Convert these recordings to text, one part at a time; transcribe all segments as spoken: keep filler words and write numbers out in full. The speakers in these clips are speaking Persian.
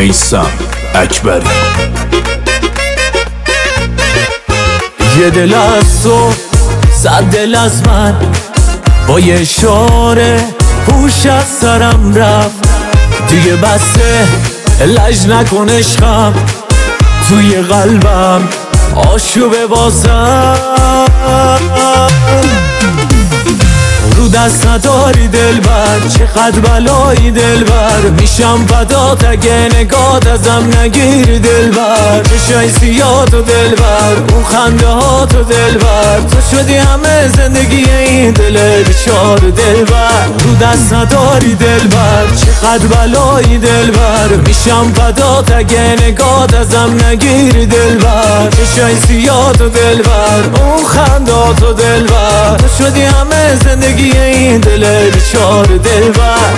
میثم اکبری. یه دل از تو صد دل از من، با یه اشاره هوش از سرم رفت. دیگه بسه لج نکن عشقم، توی قلبم آشوبه بازم. رو دست نداری دلبر، چقدر بلایی دلبر، میشم فدات اگه نگات ازم نگیری دلبر. چشای سیاه و دلبر، اون خنده ها تو دلبر، تو شدی همه زندگی این دل بیچار دلبر. رو دست نداری دلبر، چقدر بلایی دلبر، میشم فدات اگه نگات ازم نگیری دلبر. چشای سیاه و دلبر، اون خنده ها تو دلبر، تو شدی همه زندگی این دل بیچار دلبر.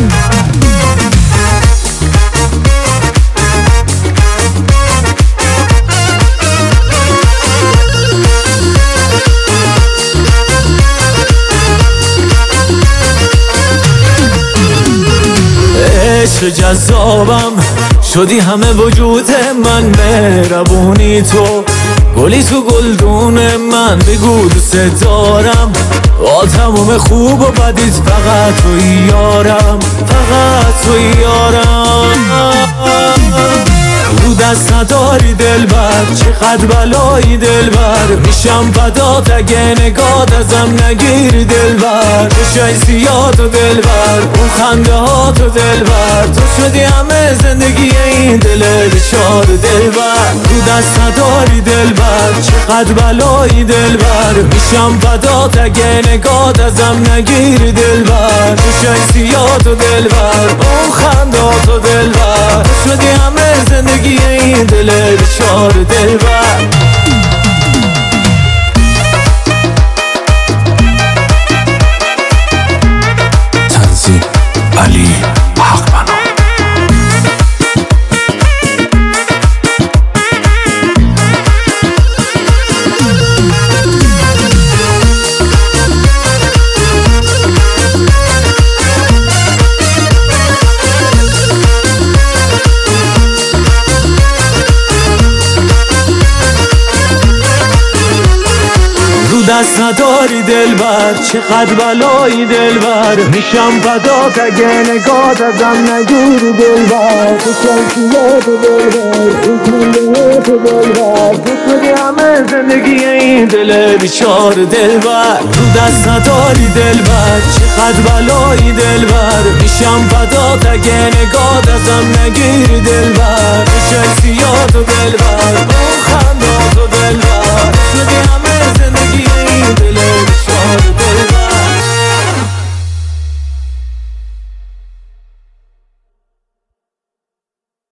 عشق جذابم شدی همه وجود من، مهربونی تو گلی تو گلدون من، بگو دوست دارم با تموم خوب و بدیت، فقط توی یارم، فقط توی یارم. رو دست نداری دلبر، چقدر بلایی دلبر، میشم فدات اگه نگات ازم نگیری دلبر. چشای سیاه تو دلبر، اون خنده ها تو دلبر، تو شدی همه زندگی این دل بیچار دلبر. رو دست نداری دلبر، چقدر بلایی دلبر، میشم فدات اگه نگات ازم نگیری دلبر. چشای سیاه تو دلبر، اون خنده ها تو دلبر، تو شدی همه زندگی این دل بیچار دلبر. تنظیم علی حقبنا. دست نداری دلبر، چقدر بلایی دلبر، میشم فدات اگه نگات ازم نگیری دلبر. تو شلسیات دلبر، تو کنده تو دلبر، تو شدی همه زندگی این دل بیچار دلبر. رو دست نداری دلبر، چقدر بلایی دلبر، میشم فدات اگه نگات ازم نگیری دلبر. تو شلسیات دلبر